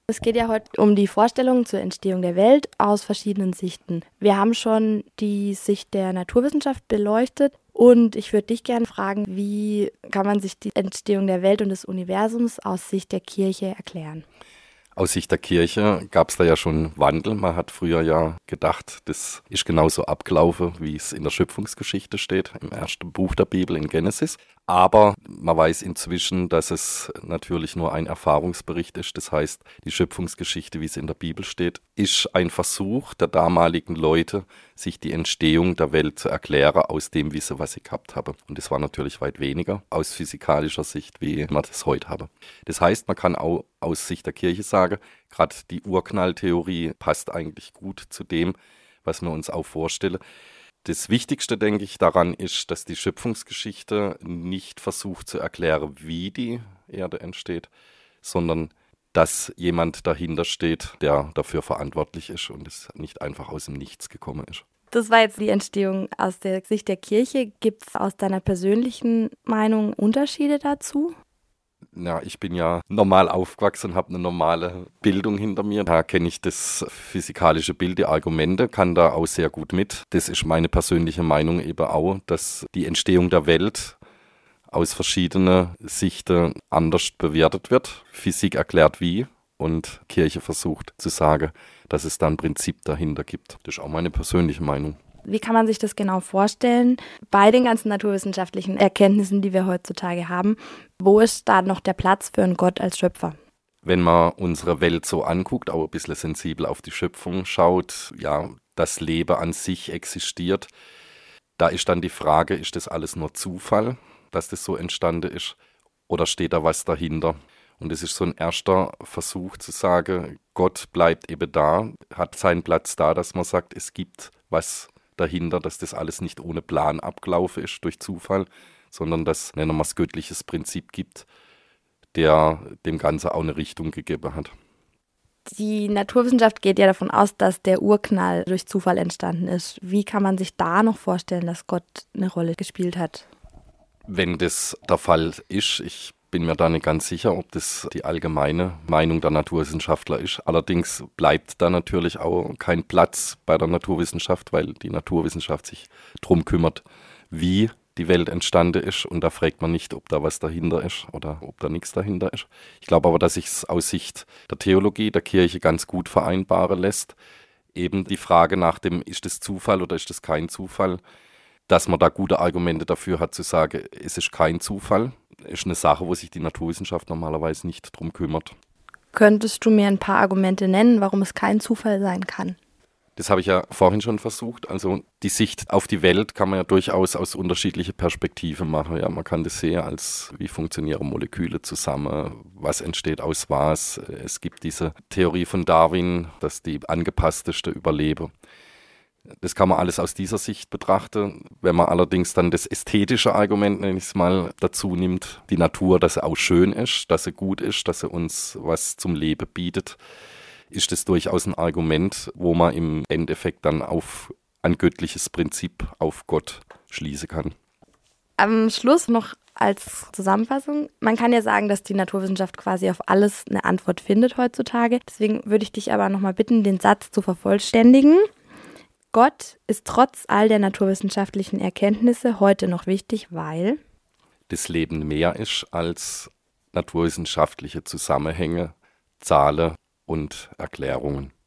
Es geht ja heute um die Vorstellung zur Entstehung der Welt aus verschiedenen Sichten. Wir haben schon die Sicht der Naturwissenschaft beleuchtet und ich würde dich gerne fragen, wie kann man sich die Entstehung der Welt und des Universums aus Sicht der Kirche erklären? Aus Sicht der Kirche gab es da ja schon Wandel. Man hat früher ja gedacht, das ist genauso abgelaufen, wie es in der Schöpfungsgeschichte steht, im ersten Buch der Bibel in Genesis. Aber man weiß inzwischen, dass es natürlich nur ein Erfahrungsbericht ist. Das heißt, die Schöpfungsgeschichte, wie es in der Bibel steht, ist ein Versuch der damaligen Leute, sich die Entstehung der Welt zu erklären aus dem Wissen, was sie gehabt haben. Und das war natürlich weit weniger aus physikalischer Sicht, wie man das heute habe. Das heißt, man kann auch aus Sicht der Kirche sagen, gerade die Urknalltheorie passt eigentlich gut zu dem, was wir uns auch vorstellen. Das Wichtigste, denke ich, daran ist, dass die Schöpfungsgeschichte nicht versucht zu erklären, wie die Erde entsteht, sondern dass jemand dahinter steht, der dafür verantwortlich ist und es nicht einfach aus dem Nichts gekommen ist. Das war jetzt die Entstehung aus der Sicht der Kirche. Gibt es aus deiner persönlichen Meinung Unterschiede dazu? Ja, ich bin ja normal aufgewachsen, habe eine normale Bildung hinter mir. Da kenne ich das physikalische Bild, die Argumente, kann da auch sehr gut mit. Das ist meine persönliche Meinung eben auch, dass die Entstehung der Welt aus verschiedenen Sichten anders bewertet wird. Physik erklärt wie und Kirche versucht zu sagen, dass es da ein Prinzip dahinter gibt. Das ist auch meine persönliche Meinung. Wie kann man sich das genau vorstellen? Bei den ganzen naturwissenschaftlichen Erkenntnissen, die wir heutzutage haben, wo ist da noch der Platz für einen Gott als Schöpfer? Wenn man unsere Welt so anguckt, auch ein bisschen sensibel auf die Schöpfung schaut, ja, das Leben an sich existiert, da ist dann die Frage, ist das alles nur Zufall, dass das so entstanden ist, oder steht da was dahinter? Und es ist so ein erster Versuch zu sagen, Gott bleibt eben da, hat seinen Platz da, dass man sagt, es gibt was dahinter, dass das alles nicht ohne Plan abgelaufen ist durch Zufall, sondern dass, nennen wir es, göttliches Prinzip gibt, der dem Ganzen auch eine Richtung gegeben hat. Die Naturwissenschaft geht ja davon aus, dass der Urknall durch Zufall entstanden ist. Wie kann man sich da noch vorstellen, dass Gott eine Rolle gespielt hat? Wenn das der Fall ist, ich bin mir da nicht ganz sicher, ob das die allgemeine Meinung der Naturwissenschaftler ist. Allerdings bleibt da natürlich auch kein Platz bei der Naturwissenschaft, weil die Naturwissenschaft sich darum kümmert, wie die Welt entstanden ist. Und da fragt man nicht, ob da was dahinter ist oder ob da nichts dahinter ist. Ich glaube aber, dass sich es aus Sicht der Theologie, der Kirche ganz gut vereinbaren lässt. Eben die Frage nach dem, ist das Zufall oder ist das kein Zufall? Dass man da gute Argumente dafür hat, zu sagen, es ist kein Zufall, ist eine Sache, wo sich die Naturwissenschaft normalerweise nicht drum kümmert. Könntest du mir ein paar Argumente nennen, warum es kein Zufall sein kann? Das habe ich ja vorhin schon versucht. Also die Sicht auf die Welt kann man ja durchaus aus unterschiedlichen Perspektiven machen. Ja, man kann das sehen als, wie funktionieren Moleküle zusammen, was entsteht aus was. Es gibt diese Theorie von Darwin, dass die angepassteste überleben. Das kann man alles aus dieser Sicht betrachten. Wenn man allerdings dann das ästhetische Argument, nenne ich es mal, dazu nimmt, die Natur, dass sie auch schön ist, dass sie gut ist, dass sie uns was zum Leben bietet, ist das durchaus ein Argument, wo man im Endeffekt dann auf ein göttliches Prinzip, auf Gott schließen kann. Am Schluss noch als Zusammenfassung, man kann ja sagen, dass die Naturwissenschaft quasi auf alles eine Antwort findet heutzutage. Deswegen würde ich dich aber nochmal bitten, den Satz zu vervollständigen. Gott ist trotz all der naturwissenschaftlichen Erkenntnisse heute noch wichtig, weil das Leben mehr ist als naturwissenschaftliche Zusammenhänge, Zahlen und Erklärungen.